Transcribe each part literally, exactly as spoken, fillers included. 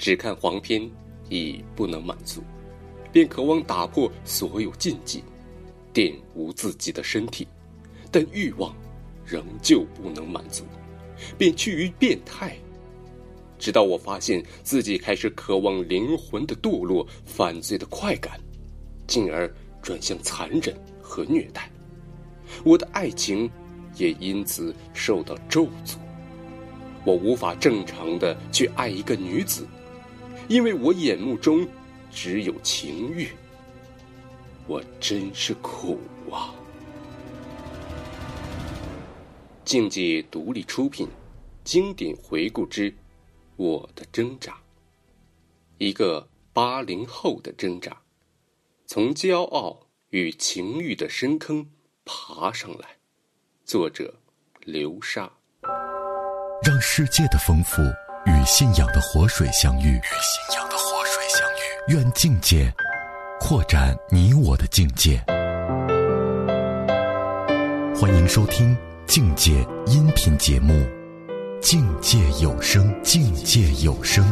只看黄片已不能满足，便渴望打破所有禁忌，玷污自己的身体，但欲望仍旧不能满足，便趋于变态。直到我发现自己开始渴望灵魂的堕落、犯罪的快感，进而转向残忍和虐待。我的爱情也因此受到咒诅。我无法正常的去爱一个女子，因为我眼目中只有情欲。我真是苦啊！境界独立出品，经典回顾之《我的挣扎》，一个八零后的挣扎，从骄傲与情欲的深坑爬上来。作者流沙。 让世界的丰富与信仰的活水相遇，与信仰的活水相遇。愿境界扩展你我的境界。欢迎收听境界音频节目《境界有声》，境界有声。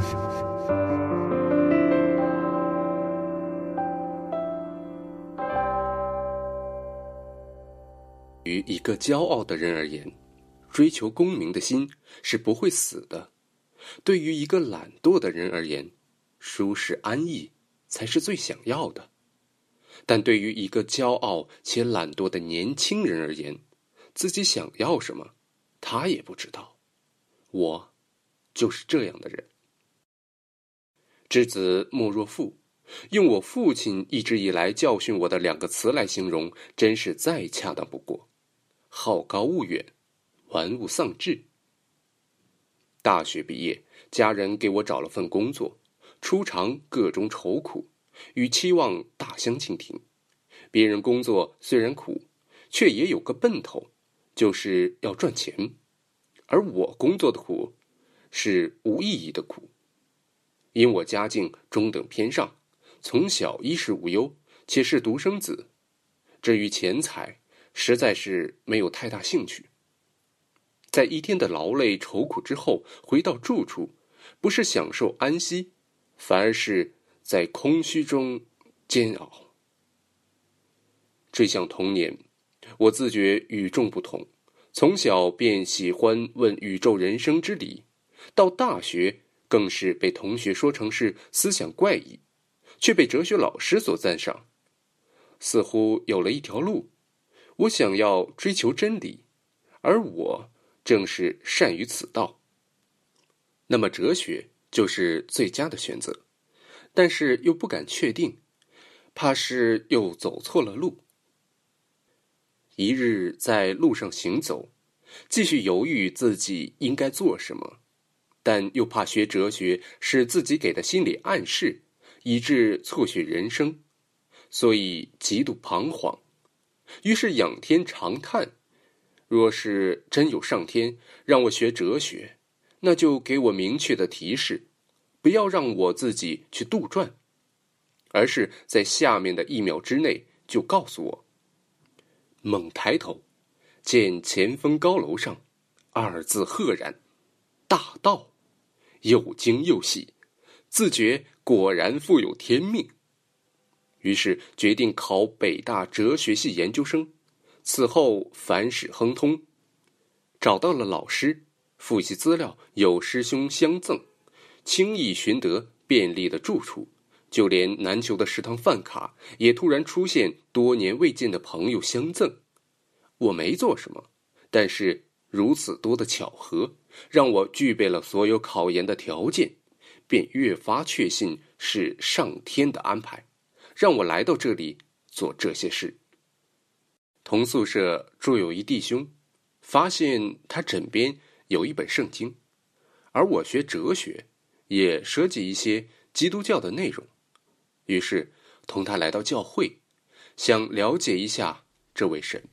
于一个骄傲的人而言，追求功名的心是不会死的；对于一个懒惰的人而言，舒适安逸才是最想要的。但对于一个骄傲且懒惰的年轻人而言，自己想要什么，他也不知道。我就是这样的人。知子莫若父，用我父亲一直以来教训我的两个词来形容，真是再恰当不过。好高骛远，玩物丧志。大学毕业，家人给我找了份工作，初尝各种愁苦，与期望大相径庭。别人工作虽然苦，却也有个奔头，就是要赚钱。而我工作的苦，是无意义的苦。因我家境中等偏上，从小衣食无忧，且是独生子，至于钱财，实在是没有太大兴趣。在一天的劳累愁苦之后，回到住处，不是享受安息，反而是在空虚中煎熬。这项童年，我自觉与众不同，从小便喜欢问宇宙人生之理，到大学更是被同学说成是思想怪异，却被哲学老师所赞赏。似乎有了一条路，我想要追求真理，而我正是善于此道。那么哲学就是最佳的选择，但是又不敢确定，怕是又走错了路。一日在路上行走，继续犹豫自己应该做什么，但又怕学哲学是自己给的心理暗示，以致错选人生，所以极度彷徨。于是仰天长叹，若是真有上天让我学哲学，那就给我明确的提示，不要让我自己去杜撰，而是在下面的一秒之内就告诉我。猛抬头，见前方高楼上二字赫然，大道。又惊又喜，自觉果然富有天命。于是决定考北大哲学系研究生，此后凡事亨通。找到了老师，复习资料有师兄相赠，轻易寻得便利的住处，就连难求的食堂饭卡也突然出现多年未见的朋友相赠。我没做什么，但是如此多的巧合，让我具备了所有考研的条件，便越发确信是上天的安排，让我来到这里做这些事。同宿舍住有一弟兄，发现他枕边有一本圣经，而我学哲学，也涉及一些基督教的内容，于是同他来到教会，想了解一下这位神。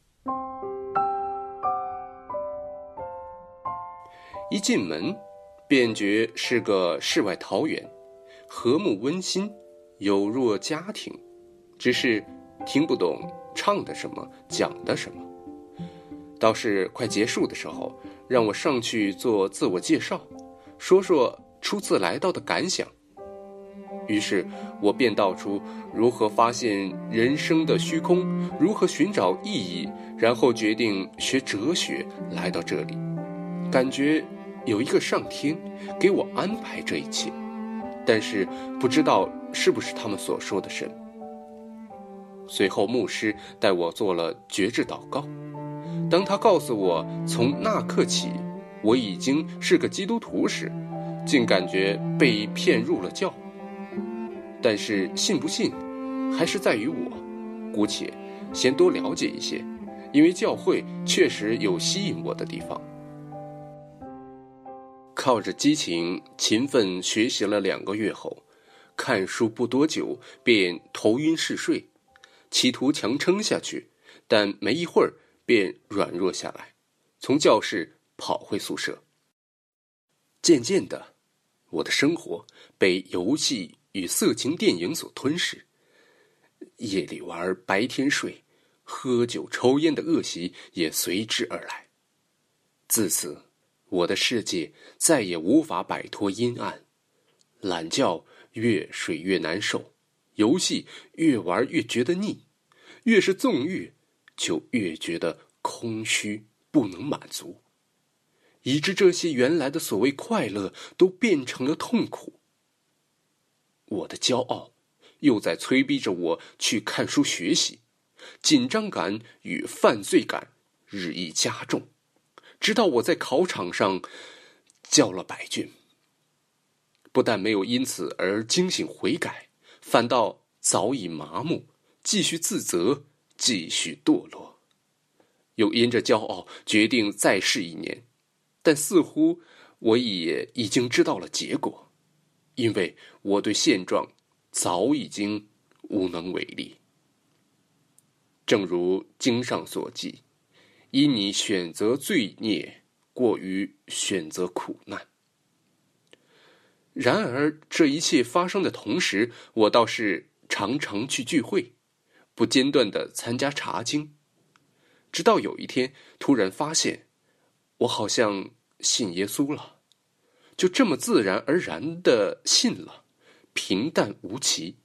一进门，便觉是个世外桃源，和睦温馨，有若家庭，只是听不懂唱的什么，讲的什么。倒是快结束的时候，让我上去做自我介绍，说说初次来到的感想， 于是我便道出如何发现人生的虚空，如何寻找意义，然后决定学哲学来到这里，感觉有一个上天给我安排这一切，但是不知道是不是他们所说的神。随后牧师带我做了觉知祷告，当他告诉我从那刻起我已经是个基督徒时，竟感觉被骗入了教。但是信不信还是在于我，姑且先多了解一些，因为教会确实有吸引我的地方。靠着激情勤奋学习了两个月后，看书不多久便头晕嗜睡，企图强撑下去，但没一会儿便软弱下来，从教室跑回宿舍。渐渐的，我的生活被游戏与色情电影所吞噬，夜里玩白天睡，喝酒抽烟的恶习也随之而来。自此我的世界再也无法摆脱阴暗，懒觉越睡越难受，游戏越玩越觉得腻，越是纵欲就越觉得空虚不能满足，以致这些原来的所谓快乐都变成了痛苦。我的骄傲又在催逼着我去看书学习，紧张感与犯罪感日益加重，直到我在考场上交了白卷。不但没有因此而惊醒悔改，反倒早已麻木，继续自责，继续堕落。又因着骄傲决定再试一年，但似乎我也已经知道了结果，因为我对现状早已经无能为力。正如经上所记，因你选择罪孽，过于选择苦难。然而这一切发生的同时，我倒是常常去聚会，不间断地参加查经，直到有一天突然发现我好像信耶稣了，就这么自然而然地信了，平淡无奇。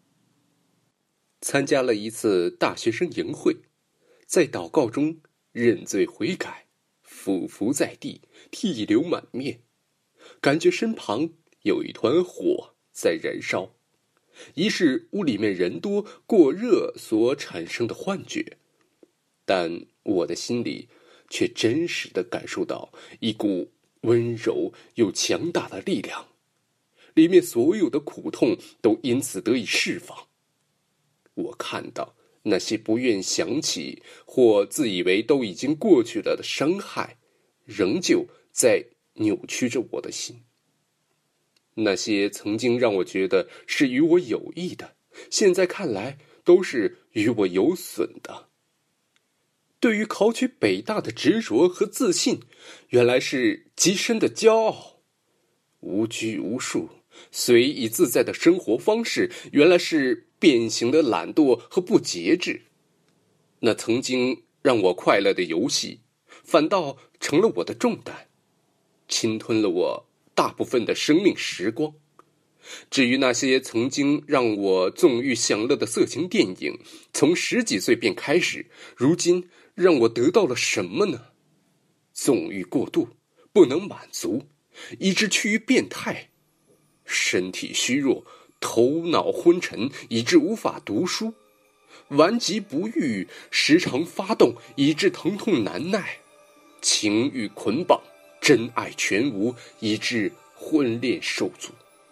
参加了一次大学生营会，在祷告中认罪悔改，俯伏在地，涕流满面，感觉身旁有一团火在燃烧，一是屋里面人多过热所产生的幻觉，但我的心里却真实地感受到一股温柔又强大的力量，里面所有的苦痛都因此得以释放。我看到那些不愿想起或自以为都已经过去了的伤害，仍旧在扭曲着我的心。那些曾经让我觉得是与我有益的，现在看来都是与我有损的。对于考取北大的执着和自信，原来是极深的骄傲；无拘无束、随意自在的生活方式，原来是变形的懒惰和不节制。那曾经让我快乐的游戏，反倒成了我的重担，侵吞了我大部分的生命时光。至于那些曾经让我纵欲享乐的色情电影，从十几岁便开始，如今让我得到了什么呢？纵欲过度，不能满足，以致趋于变态，身体虚弱，头脑昏沉，以致无法读书，顽疾不愈，时常发动，以致疼痛难耐，情欲捆绑，真爱全无，以致婚恋受阻。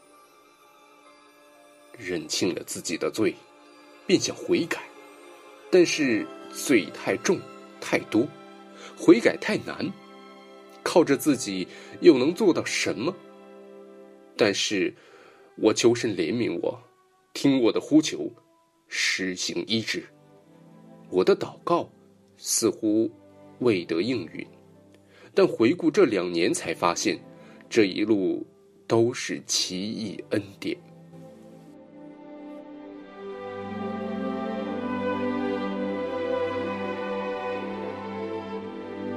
认清了自己的罪，便想悔改，但是罪太重太多，悔改太难，靠着自己又能做到什么？但是我求神怜悯我，听我的呼求，施行医治。我的祷告似乎未得应允，但回顾这两年才发现，这一路都是奇异恩典。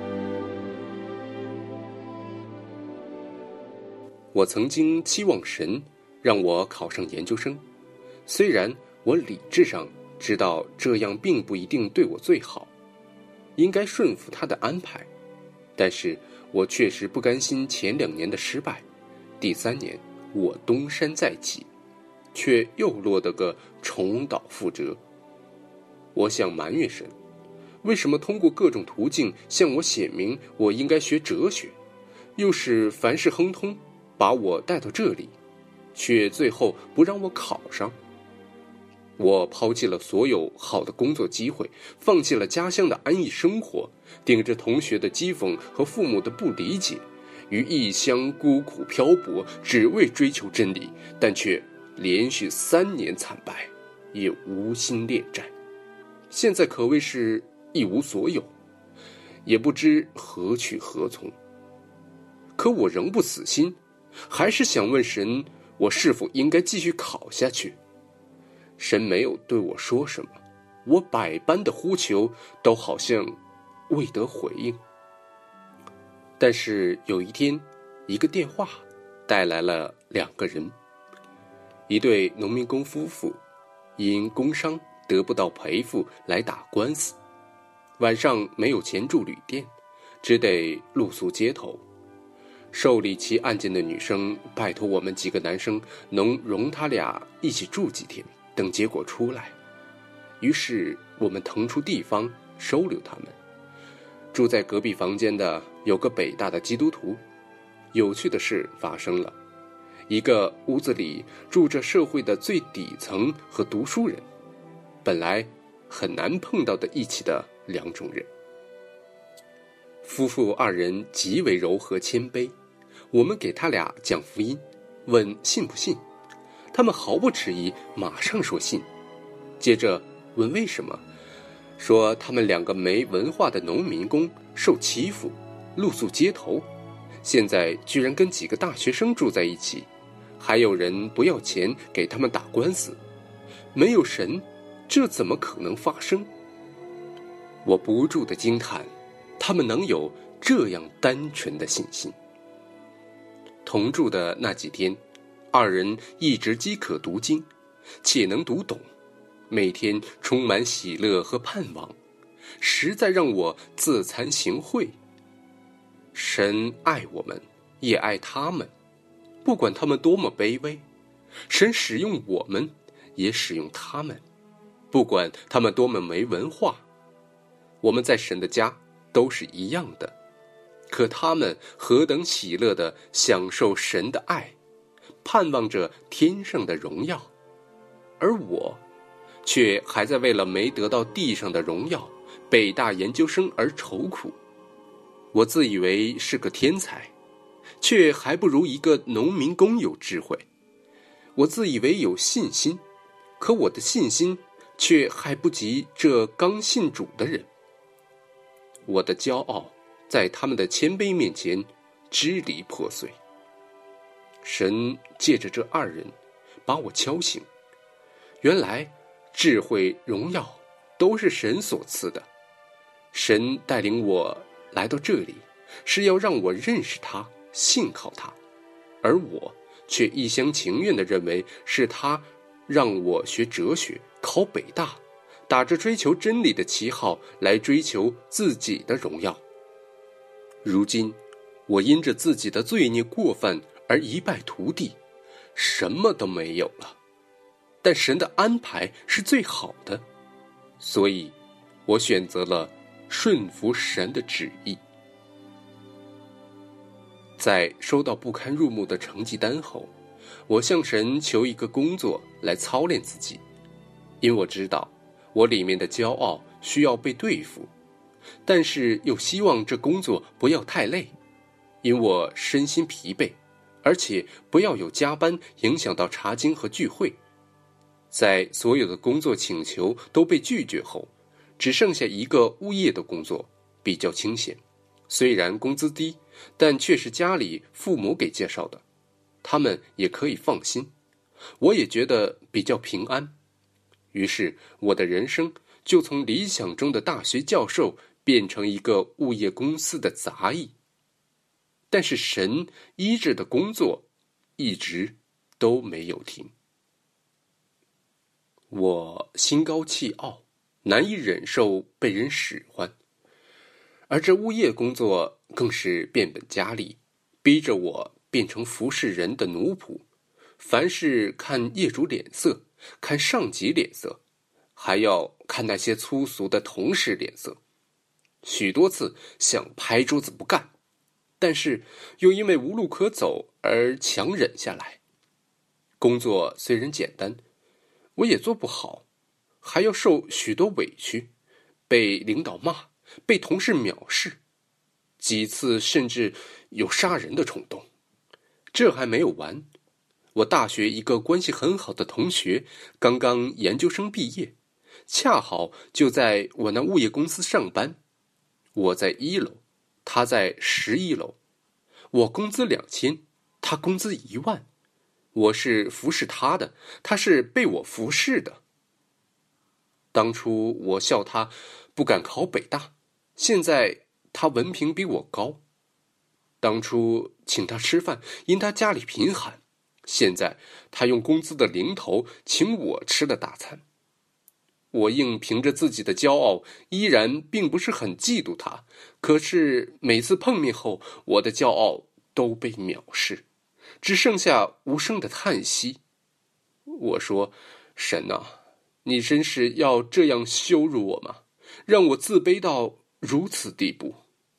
我曾经期望神让我考上研究生。虽然我理智上知道这样并不一定对我最好，应该顺服他的安排，但是我确实不甘心前两年的失败。第三年我东山再起，却又落得个重蹈覆辙。我想埋怨神，为什么通过各种途径向我显明我应该学哲学，又是凡事亨通把我带到这里，却最后不让我考上。我抛弃了所有好的工作机会，放弃了家乡的安逸生活，顶着同学的讥讽和父母的不理解，于异乡孤苦漂泊，只为追求真理，但却连续三年惨败，也无心恋战。现在可谓是一无所有，也不知何去何从。可我仍不死心，还是想问神，我是否应该继续考下去？神没有对我说什么，我百般的呼求都好像未得回应。但是有一天，一个电话带来了两个人，一对农民工夫妇因工伤得不到赔付来打官司，晚上没有钱住旅店，只得露宿街头。受理其案件的女生拜托我们几个男生能容他俩一起住几天，等结果出来。于是我们腾出地方收留他们。住在隔壁房间的有个北大的基督徒。有趣的事发生了，一个屋子里住着社会的最底层和读书人，本来很难碰到的一起的两种人。夫妇二人极为柔和谦卑，我们给他俩讲福音，问信不信，他们毫不迟疑，马上说信。接着问为什么，说他们两个没文化的农民工受欺负，露宿街头，现在居然跟几个大学生住在一起，还有人不要钱给他们打官司。没有神，这怎么可能发生？我不住地惊叹，他们能有这样单纯的信心。同住的那几天，二人一直饥渴读经，且能读懂，每天充满喜乐和盼望，实在让我自惭形秽。神爱我们，也爱他们，不管他们多么卑微，神使用我们，也使用他们，不管他们多么没文化。我们在神的家都是一样的，可他们何等喜乐地享受神的爱，盼望着天上的荣耀，而我却还在为了没得到地上的荣耀，北大研究生而愁苦。我自以为是个天才，却还不如一个农民工有智慧。我自以为有信心，可我的信心却还不及这刚信主的人。我的骄傲在他们的谦卑面前支离破碎。神借着这二人把我敲醒，原来智慧荣耀都是神所赐的。神带领我来到这里，是要让我认识他，信靠他，而我却一厢情愿地认为是他让我学哲学，考北大，打着追求真理的旗号来追求自己的荣耀。如今我因着自己的罪孽过犯而一败涂地，什么都没有了。但神的安排是最好的，所以我选择了顺服神的旨意。在收到不堪入目的成绩单后，我向神求一个工作来操练自己，因我知道我里面的骄傲需要被对付，但是又希望这工作不要太累，因我身心疲惫，而且不要有加班影响到查经和聚会。在所有的工作请求都被拒绝后，只剩下一个物业的工作，比较清闲，虽然工资低，但却是家里父母给介绍的，他们也可以放心，我也觉得比较平安。于是我的人生就从理想中的大学教授变成一个物业公司的杂役。但是神医治的工作一直都没有停。我心高气傲，难以忍受被人使唤，而这物业工作更是变本加厉，逼着我变成服侍人的奴仆，凡事看业主脸色，看上级脸色，还要看那些粗俗的同事脸色。许多次想拍桌子不干，但是又因为无路可走而强忍下来。工作虽然简单，我也做不好，还要受许多委屈，被领导骂，被同事藐视，几次甚至有杀人的冲动。这还没有完，我大学一个关系很好的同学刚刚研究生毕业，恰好就在我那物业公司上班。我在一楼，他在十一楼。我工资两千，他工资一万。我是服侍他的，他是被我服侍的。当初我笑他不敢考北大，现在他文凭比我高。当初请他吃饭，因他家里贫寒，现在他用工资的零头请我吃了大餐。我硬凭着自己的骄傲，依然并不是很嫉妒他，可是每次碰面后，我的骄傲都被藐视，只剩下无声的叹息。我说，神啊，你真是要这样羞辱我吗？让我自卑到如此地步。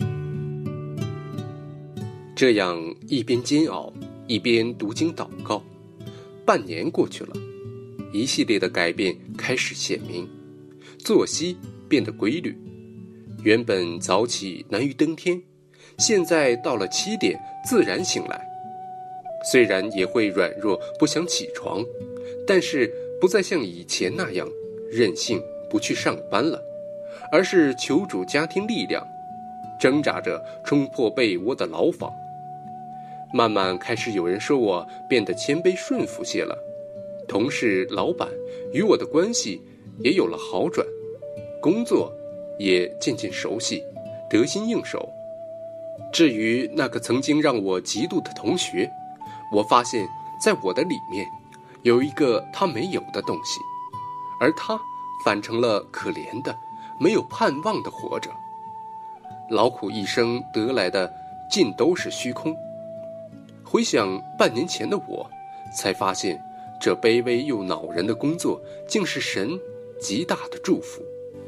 这样一边煎熬，一边读经祷告，半年过去了，一系列的改变开始显明，作息变得规律。原本早起难于登天，现在到了七点自然醒来。虽然也会软弱不想起床，但是不再像以前那样任性不去上班了，而是求助家庭力量，挣扎着冲破被窝的牢房。慢慢开始有人说我变得谦卑顺服些了，同事老板与我的关系也有了好转，工作也渐渐熟悉，得心应手。至于那个曾经让我嫉妒的同学，我发现在我的里面有一个他没有的东西，而他反成了可怜的没有盼望的活着，劳苦一生得来的尽都是虚空。回想半年前的我，才发现这卑微又恼人的工作竟是神极大的祝福。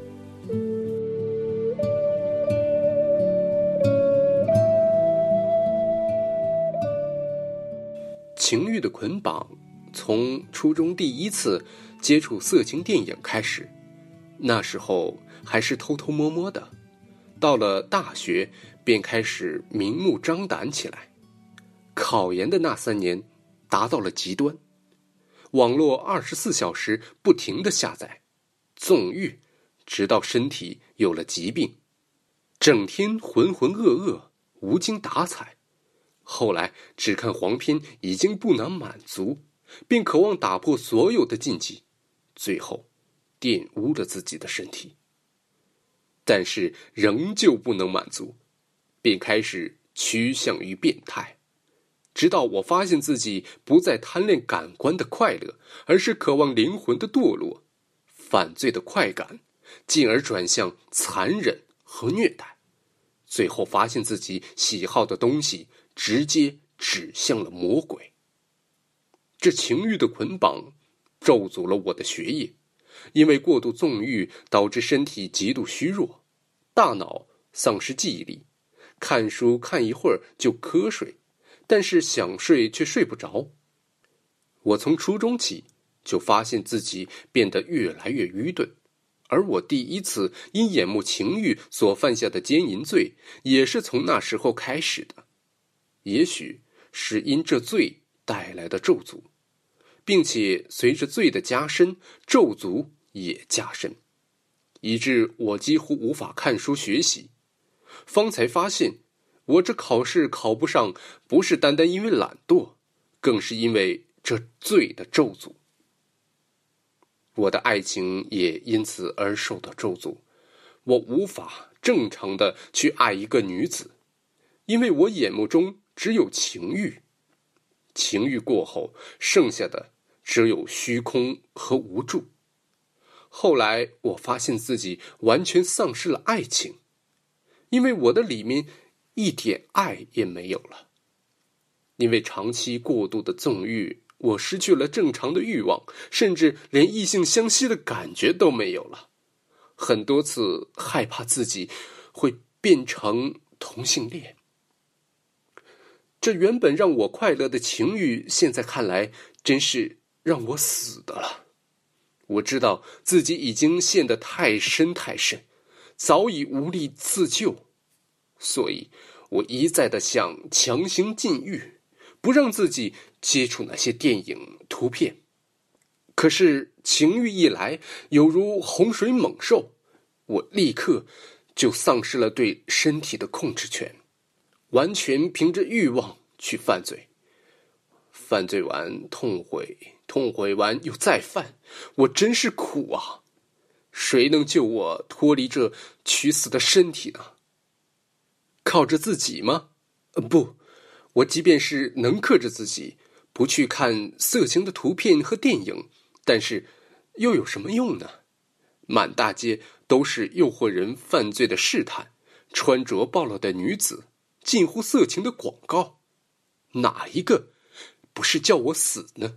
情欲的捆绑从初中第一次接触色情电影开始，那时候还是偷偷摸摸的，到了大学便开始明目张胆起来。考研的那三年达到了极端，网络二十四小时不停地下载，纵欲，直到身体有了疾病，整天浑浑噩噩，无精打采。后来只看黄片已经不能满足，便渴望打破所有的禁忌，最后玷污了自己的身体。但是仍旧不能满足，便开始趋向于变态。直到我发现自己不再贪恋感官的快乐，而是渴望灵魂的堕落，犯罪的快感，进而转向残忍和虐待。最后发现自己喜好的东西直接指向了魔鬼。这情欲的捆绑咒诅了我的学业，因为过度纵欲导致身体极度虚弱，大脑丧失记忆力，看书看一会儿就瞌睡，但是想睡却睡不着。我从初中起就发现自己变得越来越愚钝，而我第一次因眼目情欲所犯下的奸淫罪，也是从那时候开始的。也许是因这罪带来的咒诅，并且随着罪的加深，咒诅也加深，以致我几乎无法看书学习。方才发现，我这考试考不上，不是单单因为懒惰，更是因为这罪的咒诅。我的爱情也因此而受到咒诅，我无法正常的去爱一个女子，因为我眼目中只有情欲。 情欲过后，剩下的只有虚空和无助。后来我发现自己完全丧失了爱情，因为我的里面一点爱也没有了。因为长期过度的纵欲，我失去了正常的欲望，甚至连异性相吸的感觉都没有了。很多次害怕自己会变成同性恋。这原本让我快乐的情欲，现在看来真是让我死的了。我知道自己已经陷得太深太深，早已无力自救，所以我一再的想强行禁欲，不让自己接触那些电影图片。可是情欲一来，犹如洪水猛兽，我立刻就丧失了对身体的控制权，完全凭着欲望去犯罪。犯罪完痛悔，痛悔完又再犯，我真是苦啊！谁能救我脱离这屈死的身体呢？靠着自己吗？呃，不，我即便是能克制自己，不去看色情的图片和电影，但是又有什么用呢？满大街都是诱惑人犯罪的试探，穿着暴露的女子，近乎色情的广告，哪一个不是叫我死呢？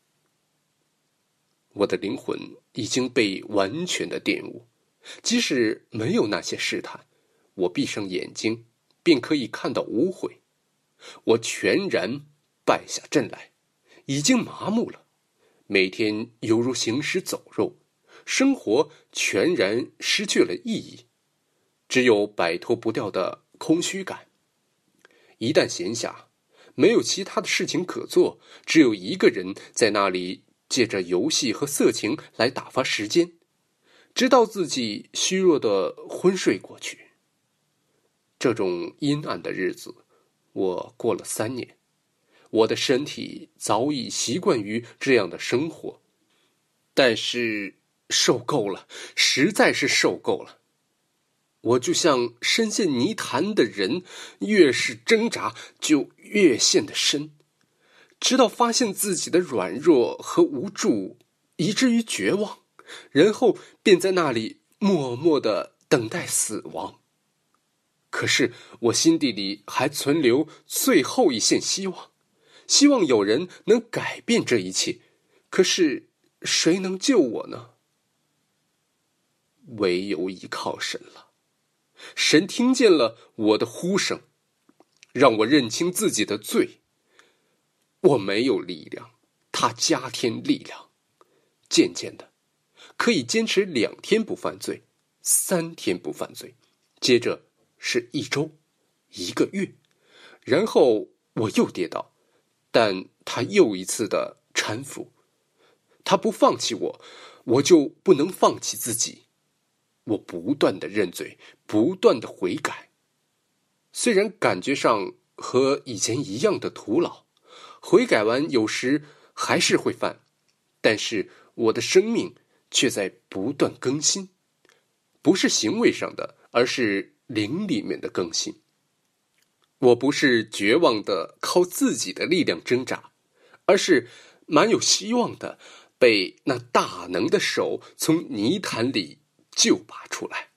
我的灵魂已经被完全的玷污，即使没有那些试探，我闭上眼睛便可以看到污秽。我全然败下阵来，已经麻木了，每天犹如行尸走肉，生活全然失去了意义，只有摆脱不掉的空虚感。一旦闲暇，没有其他的事情可做，只有一个人在那里借着游戏和色情来打发时间，直到自己虚弱的昏睡过去。这种阴暗的日子我过了三年，我的身体早已习惯于这样的生活，但是受够了，实在是受够了。我就像深陷泥潭的人，越是挣扎就越陷得深，直到发现自己的软弱和无助，以至于绝望，然后便在那里默默地等待死亡。可是我心底里还存留最后一线希望，希望有人能改变这一切。可是谁能救我呢？唯有依靠神了。神听见了我的呼声，让我认清自己的罪。我没有力量，他加添力量。渐渐的，可以坚持两天不犯罪，三天不犯罪，接着是一周，一个月，然后我又跌倒，但他又一次的搀扶。他不放弃我，我就不能放弃自己。我不断的认罪，不断的悔改，虽然感觉上和以前一样的徒劳，悔改完有时还是会犯，但是我的生命却在不断更新，不是行为上的，而是灵里面的更新。我不是绝望的靠自己的力量挣扎，而是蛮有希望的被那大能的手从泥潭里救拔出来。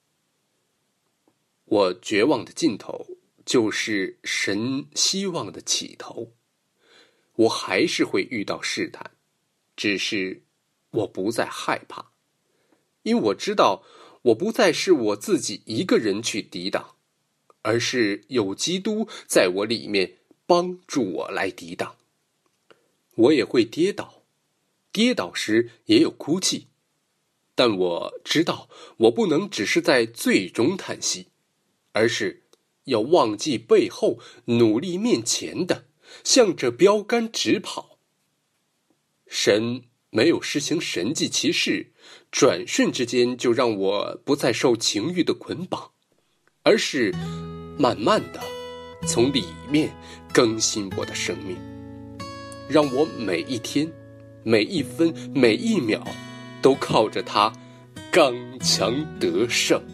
我绝望的尽头就是神希望的起头。我还是会遇到试探，只是我不再害怕，因为我知道我不再是我自己一个人去抵挡，而是有基督在我里面帮助我来抵挡。我也会跌倒，跌倒时也有哭泣，但我知道我不能只是在最终叹息，而是要忘记背后，努力面前的，向着标杆直跑。神没有施行神迹奇事，转瞬之间就让我不再受情欲的捆绑，而是慢慢的从里面更新我的生命，让我每一天、每一分、每一秒都靠着它刚强得胜。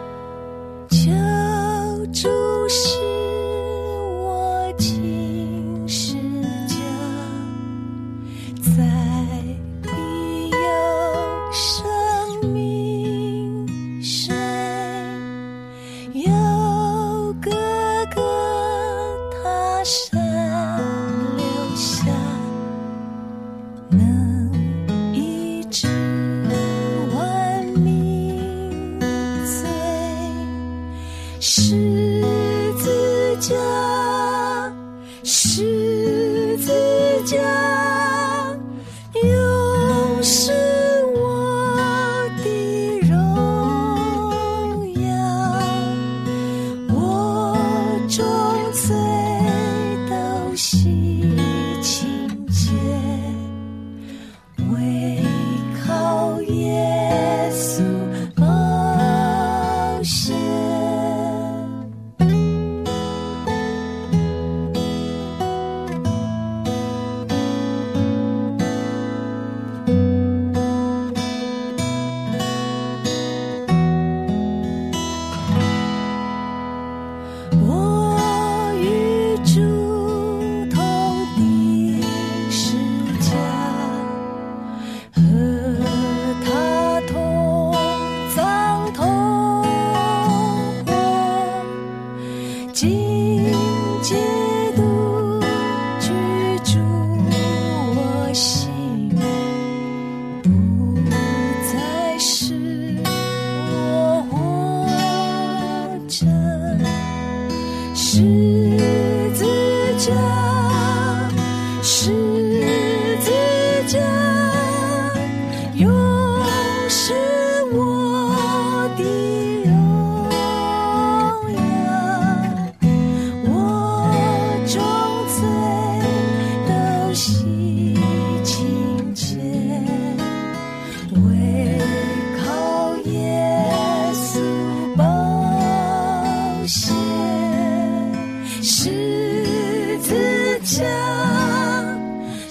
救主是我情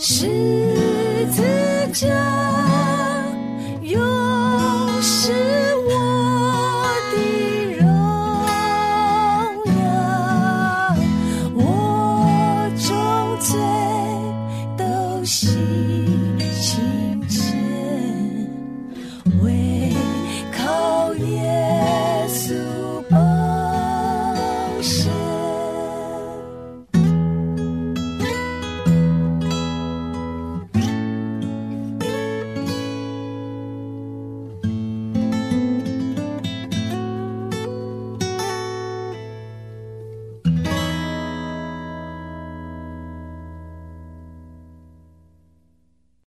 十字架又是我的荣耀，我重罪都洗